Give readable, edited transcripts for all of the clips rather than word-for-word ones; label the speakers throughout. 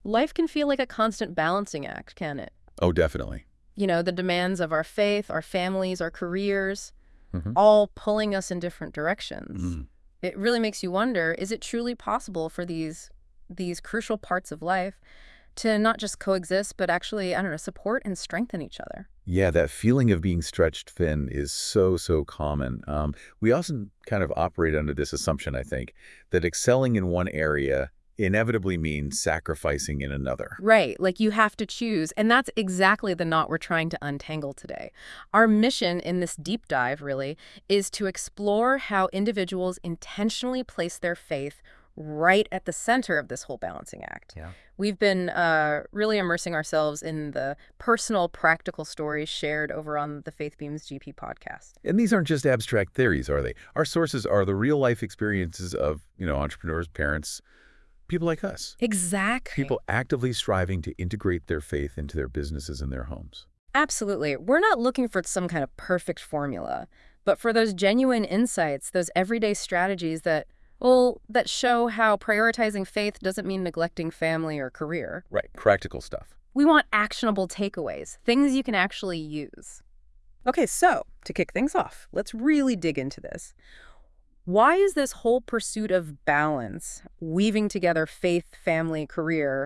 Speaker 1: Life can feel like a constant balancing act, can it?
Speaker 2: Oh, definitely.
Speaker 1: The demands of our faith, our families, our careers,
Speaker 2: Hmm.
Speaker 1: all pulling us in different directions.
Speaker 2: Mm.
Speaker 1: It really makes you wonder, is it truly possible for these crucial parts of life to not just coexist, but actually, I don't know, support and strengthen each other?
Speaker 2: Yeah, that feeling of being stretched thin is so, so common. We often kind of operate under this assumption, I think, that excelling in one area inevitably means sacrificing in another.
Speaker 1: Right, like you have to choose. And that's exactly the knot we're trying to untangle today. Our mission in this deep dive, really, is to explore how individuals intentionally place their faith right at the center of this whole balancing act.
Speaker 2: Yeah.
Speaker 1: We've been really immersing ourselves in the personal, practical stories shared over on the Faith Beams GP podcast.
Speaker 2: And these aren't just abstract theories, are they? Our sources are the real-life experiences of, entrepreneurs, parents, people like us.
Speaker 1: Exactly.
Speaker 2: People actively striving to integrate their faith into their businesses and their homes.
Speaker 1: Absolutely. We're not looking for some kind of perfect formula, but for those genuine insights, those everyday strategies that show how prioritizing faith doesn't mean neglecting family or career.
Speaker 2: Right. Practical stuff.
Speaker 1: We want actionable takeaways, things you can actually use. Okay, so to kick things off, let's really dig into this. Why is this whole pursuit of balance, weaving together faith, family, career,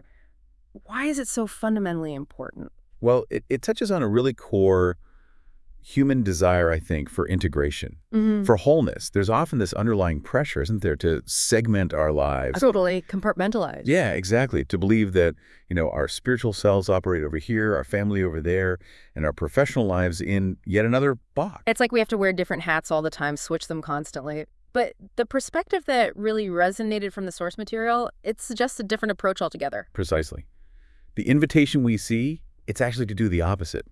Speaker 1: why is it so fundamentally important?
Speaker 2: Well, it touches on a really core human desire, I think, for integration, for wholeness. There's often this underlying pressure, isn't there, to segment our lives.
Speaker 1: Totally compartmentalized.
Speaker 2: Yeah, exactly. To believe that, our spiritual selves operate over here, our family over there, and our professional lives in yet another box.
Speaker 1: It's like we have to wear different hats all the time, switch them constantly. But the perspective that really resonated from the source material, it suggests a different approach altogether.
Speaker 2: Precisely. The invitation we see, it's actually to do the opposite.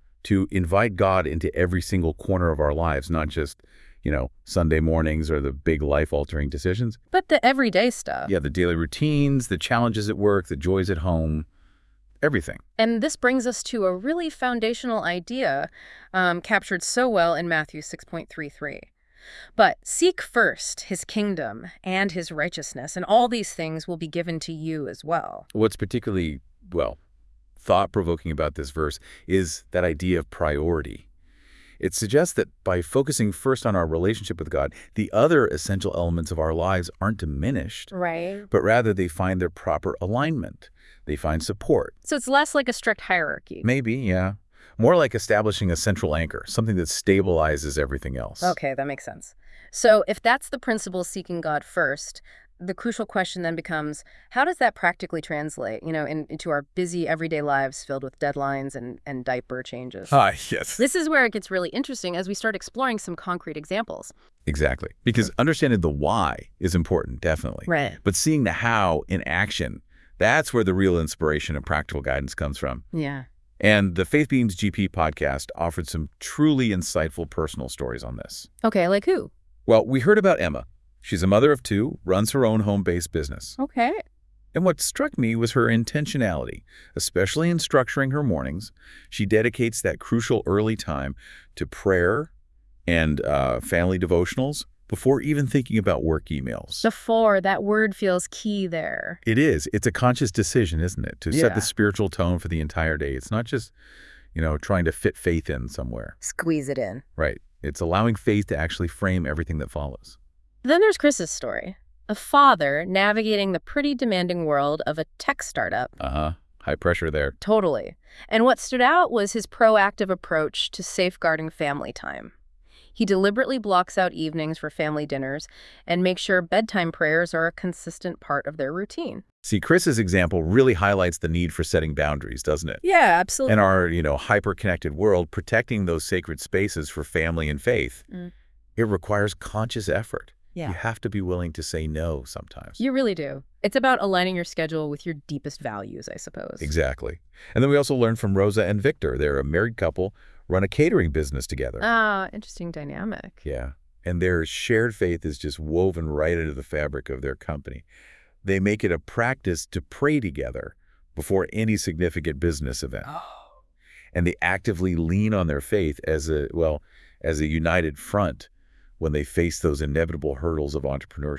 Speaker 2: To invite God into every single corner of our lives, not just, Sunday mornings or the big life-altering decisions.
Speaker 1: But the everyday stuff.
Speaker 2: Yeah, the daily routines, the challenges at work, the joys at home, everything.
Speaker 1: And this brings us to a really foundational idea captured so well in Matthew 6.33. But seek first his kingdom and his righteousness, and all these things will be given to you as well.
Speaker 2: What's particularly, thought-provoking about this verse is that idea of priority. It suggests that by focusing first on our relationship with God, the other essential elements of our lives aren't diminished,
Speaker 1: Right.
Speaker 2: but rather they find their proper alignment. They find support.
Speaker 1: So it's less like a strict hierarchy.
Speaker 2: Maybe, yeah. More like establishing a central anchor, something that stabilizes everything else.
Speaker 1: Okay, that makes sense. So if that's the principle, seeking God first, the crucial question then becomes, how does that practically translate, into our busy everyday lives filled with deadlines and diaper changes?
Speaker 2: Ah, yes.
Speaker 1: This is where it gets really interesting as we start exploring some concrete examples.
Speaker 2: Exactly. Because understanding the why is important, definitely.
Speaker 1: Right.
Speaker 2: But seeing the how in action, that's where the real inspiration and practical guidance comes from.
Speaker 1: Yeah.
Speaker 2: And the Faith Beams GP podcast offered some truly insightful personal stories on this.
Speaker 1: Okay, like who?
Speaker 2: Well, we heard about Emma. She's a mother of two, runs her own home-based business.
Speaker 1: Okay.
Speaker 2: And what struck me was her intentionality, especially in structuring her mornings. She dedicates that crucial early time to prayer and family devotionals before even thinking about work emails.
Speaker 1: That word feels key there.
Speaker 2: It is. It's a conscious decision, isn't it, to set
Speaker 1: Yeah.
Speaker 2: the spiritual tone for the entire day. It's not just, trying to fit faith in somewhere.
Speaker 1: Squeeze it in.
Speaker 2: Right. It's allowing faith to actually frame everything that follows.
Speaker 1: Then there's Chris's story. A father navigating the pretty demanding world of a tech startup.
Speaker 2: Uh-huh. High pressure there.
Speaker 1: Totally. And what stood out was his proactive approach to safeguarding family time. He deliberately blocks out evenings for family dinners and makes sure bedtime prayers are a consistent part of their routine.
Speaker 2: See, Chris's example really highlights the need for setting boundaries, doesn't it?
Speaker 1: Yeah, absolutely.
Speaker 2: In our, hyper-connected world, protecting those sacred spaces for family and faith, it requires conscious effort.
Speaker 1: Yeah.
Speaker 2: You have to be willing to say no sometimes.
Speaker 1: You really do. It's about aligning your schedule with your deepest values, I suppose.
Speaker 2: Exactly. And then we also learned from Rosa and Victor. They're a married couple, run a catering business together.
Speaker 1: Ah, interesting dynamic.
Speaker 2: Yeah. And their shared faith is just woven right into the fabric of their company. They make it a practice to pray together before any significant business event.
Speaker 1: Oh.
Speaker 2: And they actively lean on their faith as a united front when they face those inevitable hurdles of entrepreneurship.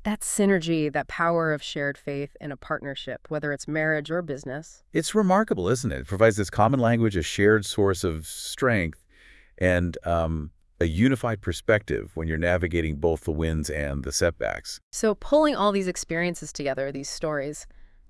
Speaker 1: That synergy, that power of shared faith in a partnership, whether it's marriage or business.
Speaker 2: It's remarkable, isn't it? It provides this common language, a shared source of strength, and a unified perspective when you're navigating both the wins and the setbacks.
Speaker 1: So pulling all these experiences together, these stories,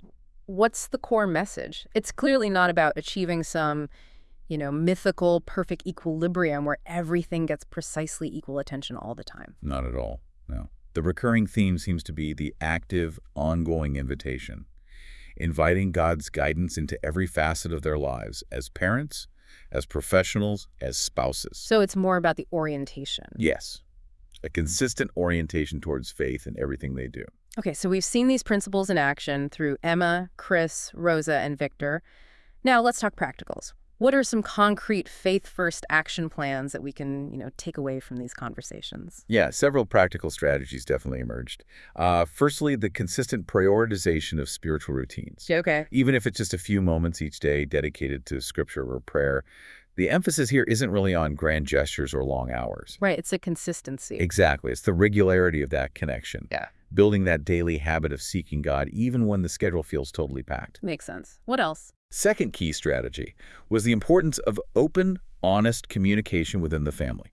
Speaker 1: what's the core message? It's clearly not about achieving some, mythical, perfect equilibrium where everything gets precisely equal attention all the time.
Speaker 2: Not at all, no. The recurring theme seems to be the active, ongoing invitation, inviting God's guidance into every facet of their lives as parents, as professionals, as spouses.
Speaker 1: So it's more about the orientation.
Speaker 2: Yes, a consistent orientation towards faith in everything they do.
Speaker 1: Okay, so we've seen these principles in action through Emma, Chris, Rosa, and Victor. Now let's talk practicals. What are some concrete faith-first action plans that we can, take away from these conversations?
Speaker 2: Yeah, several practical strategies definitely emerged. Firstly, the consistent prioritization of spiritual routines.
Speaker 1: Okay.
Speaker 2: Even if it's just a few moments each day dedicated to scripture or prayer, the emphasis here isn't really on grand gestures or long hours.
Speaker 1: Right, it's a consistency.
Speaker 2: Exactly. It's the regularity of that connection.
Speaker 1: Yeah.
Speaker 2: Building that daily habit of seeking God even when the schedule feels totally packed.
Speaker 1: Makes sense. What else?
Speaker 2: Second key strategy was the importance of open, honest communication within the family.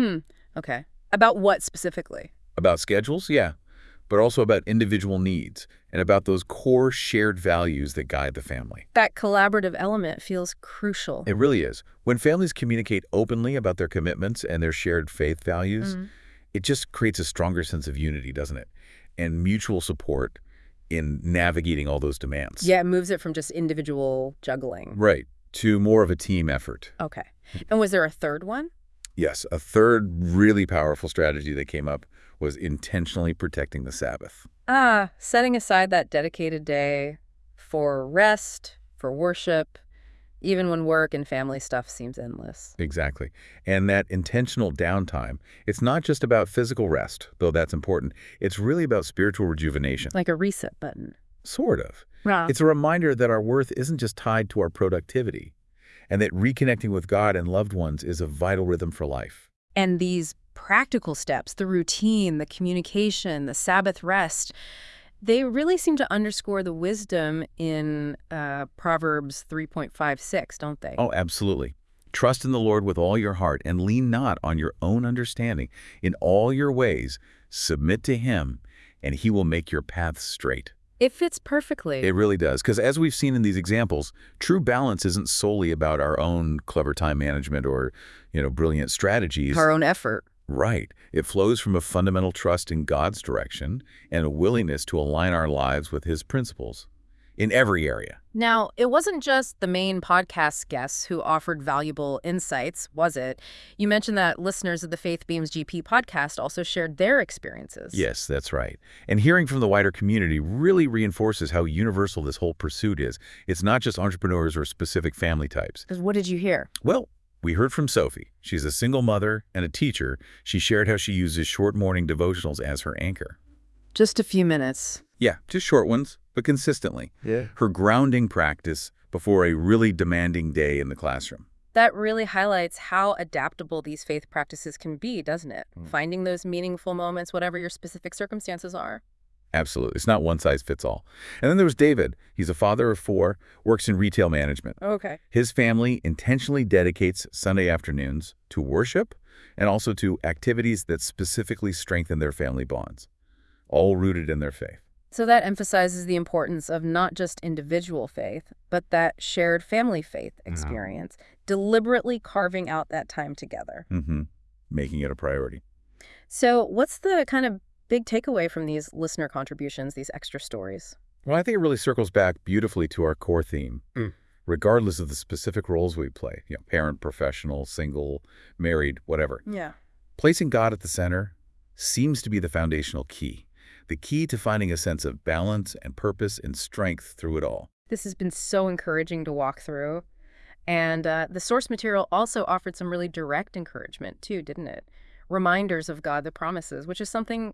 Speaker 1: Okay. About what specifically?
Speaker 2: About schedules, yeah, but also about individual needs and about those core shared values that guide the family.
Speaker 1: That collaborative element feels crucial.
Speaker 2: It really is. When families communicate openly about their commitments and their shared faith values, it just creates a stronger sense of unity, doesn't it? And mutual support in navigating all those demands.
Speaker 1: Yeah, it moves it from just individual juggling.
Speaker 2: Right, to more of a team effort.
Speaker 1: Okay. And was there a third one?
Speaker 2: Yes, a third really powerful strategy that came up was intentionally protecting the Sabbath.
Speaker 1: Setting aside that dedicated day for rest, for worship, even when work and family stuff seems endless.
Speaker 2: Exactly. And that intentional downtime, it's not just about physical rest, though that's important. It's really about spiritual rejuvenation.
Speaker 1: Like a reset button.
Speaker 2: Sort of.
Speaker 1: Wow.
Speaker 2: It's a reminder that our worth isn't just tied to our productivity, and that reconnecting with God and loved ones is a vital rhythm for life.
Speaker 1: And these practical steps, the routine, the communication, the Sabbath rest, they really seem to underscore the wisdom in Proverbs 3.56, don't they?
Speaker 2: Oh, absolutely. Trust in the Lord with all your heart and lean not on your own understanding. In all your ways, submit to Him, and He will make your paths straight.
Speaker 1: It fits perfectly.
Speaker 2: It really does, because as we've seen in these examples, true balance isn't solely about our own clever time management or, brilliant strategies.
Speaker 1: Our own effort.
Speaker 2: Right. It flows from a fundamental trust in God's direction and a willingness to align our lives with His principles in every area.
Speaker 1: Now, it wasn't just the main podcast guests who offered valuable insights, was it? You mentioned that listeners of the Faith Beams GP podcast also shared their experiences.
Speaker 2: Yes, that's right. And hearing from the wider community really reinforces how universal this whole pursuit is. It's not just entrepreneurs or specific family types.
Speaker 1: What did you hear?
Speaker 2: Well, we heard from Sophie. She's a single mother and a teacher. She shared how she uses short morning devotionals as her anchor.
Speaker 1: Just a few minutes.
Speaker 2: Yeah, just short ones, but consistently.
Speaker 3: Yeah.
Speaker 2: Her grounding practice before a really demanding day in the classroom.
Speaker 1: That really highlights how adaptable these faith practices can be, doesn't it? Finding those meaningful moments, whatever your specific circumstances are.
Speaker 2: Absolutely. It's not one size fits all. And then there was David. He's a father of 4, works in retail management.
Speaker 1: Okay.
Speaker 2: His family intentionally dedicates Sunday afternoons to worship and also to activities that specifically strengthen their family bonds, all rooted in their faith.
Speaker 1: So that emphasizes the importance of not just individual faith, but that shared family faith experience, deliberately carving out that time together.
Speaker 2: Making it a priority.
Speaker 1: So what's the kind of big takeaway from these listener contributions, these extra stories?
Speaker 2: Well, I think it really circles back beautifully to our core theme, regardless of the specific roles we play, parent, professional, single, married, whatever.
Speaker 1: Yeah.
Speaker 2: Placing God at the center seems to be the foundational key, the key to finding a sense of balance and purpose and strength through it all.
Speaker 1: This has been so encouraging to walk through. And the source material also offered some really direct encouragement too, didn't it? Reminders of God, the promises, which is something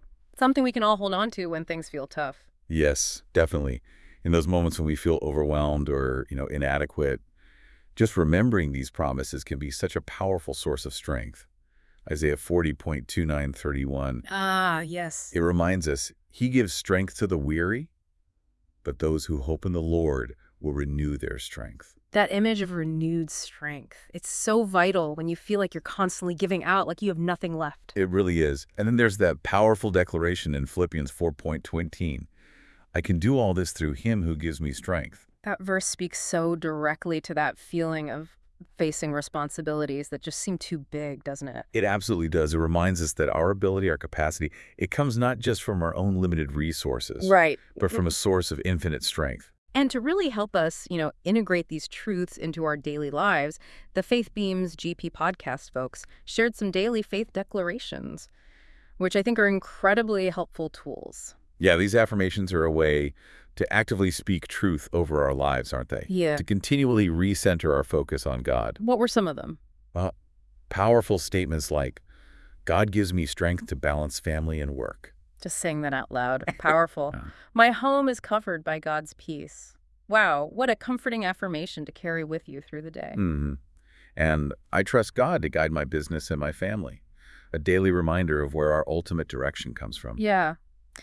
Speaker 1: we can all hold on to when things feel tough.
Speaker 2: Yes, definitely. In those moments when we feel overwhelmed or, inadequate, just remembering these promises can be such a powerful source of strength. Isaiah 40.29-31.
Speaker 1: Ah, yes.
Speaker 2: It reminds us, he gives strength to the weary, but those who hope in the Lord will renew their strength.
Speaker 1: That image of renewed strength. It's so vital when you feel like you're constantly giving out, like you have nothing left.
Speaker 2: It really is. And then there's that powerful declaration in Philippians 4.20. I can do all this through him who gives me strength.
Speaker 1: That verse speaks so directly to that feeling of facing responsibilities that just seem too big, doesn't it?
Speaker 2: It absolutely does. It reminds us that our ability, our capacity, it comes not just from our own limited resources,
Speaker 1: Right.
Speaker 2: but from a source of infinite strength.
Speaker 1: And to really help us, integrate these truths into our daily lives, the Faith Beams GP podcast folks shared some daily faith declarations, which I think are incredibly helpful tools.
Speaker 2: Yeah, these affirmations are a way to actively speak truth over our lives, aren't they?
Speaker 1: Yeah.
Speaker 2: To continually recenter our focus on God.
Speaker 1: What were some of them?
Speaker 2: Powerful statements like, God gives me strength to balance family and work.
Speaker 1: Just saying that out loud. Powerful.
Speaker 2: Yeah.
Speaker 1: My home is covered by God's peace. Wow, what a comforting affirmation to carry with you through the day.
Speaker 2: Mm-hmm. And I trust God to guide my business and my family. A daily reminder of where our ultimate direction comes from.
Speaker 1: Yeah.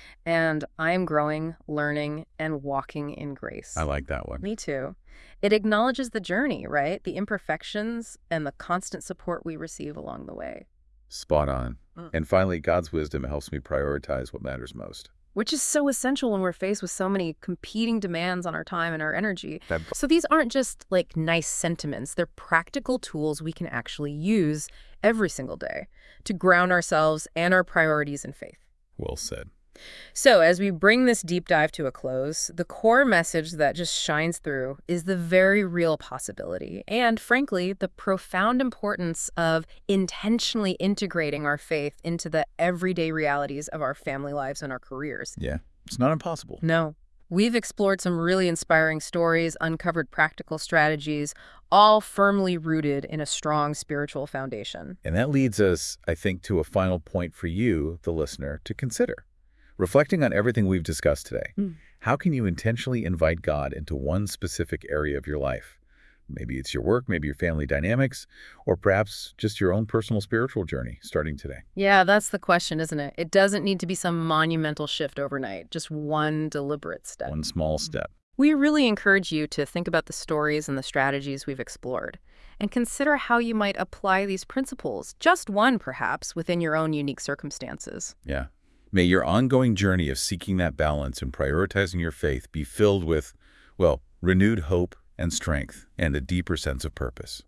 Speaker 1: And I'm growing, learning, and walking in grace.
Speaker 2: I like that one.
Speaker 1: Me too. It acknowledges the journey, right? The imperfections and the constant support we receive along the way.
Speaker 2: Spot on. And finally, God's wisdom helps me prioritize what matters most.
Speaker 1: Which is so essential when we're faced with so many competing demands on our time and our energy.
Speaker 2: That-
Speaker 1: So these aren't just like nice sentiments. They're practical tools we can actually use every single day to ground ourselves and our priorities in faith.
Speaker 2: Well said.
Speaker 1: So as we bring this deep dive to a close, the core message that just shines through is the very real possibility and, frankly, the profound importance of intentionally integrating our faith into the everyday realities of our family lives and our careers.
Speaker 2: Yeah, it's not impossible.
Speaker 1: No. We've explored some really inspiring stories, uncovered practical strategies, all firmly rooted in a strong spiritual foundation.
Speaker 2: And that leads us, I think, to a final point for you, the listener, to consider. Reflecting on everything we've discussed today, how can you intentionally invite God into one specific area of your life? Maybe it's your work, maybe your family dynamics, or perhaps just your own personal spiritual journey starting today.
Speaker 1: Yeah, that's the question, isn't it? It doesn't need to be some monumental shift overnight, just one deliberate step.
Speaker 2: One small step.
Speaker 1: We really encourage you to think about the stories and the strategies we've explored and consider how you might apply these principles, just one perhaps, within your own unique circumstances.
Speaker 2: Yeah. May your ongoing journey of seeking that balance and prioritizing your faith be filled with, well, renewed hope and strength and a deeper sense of purpose.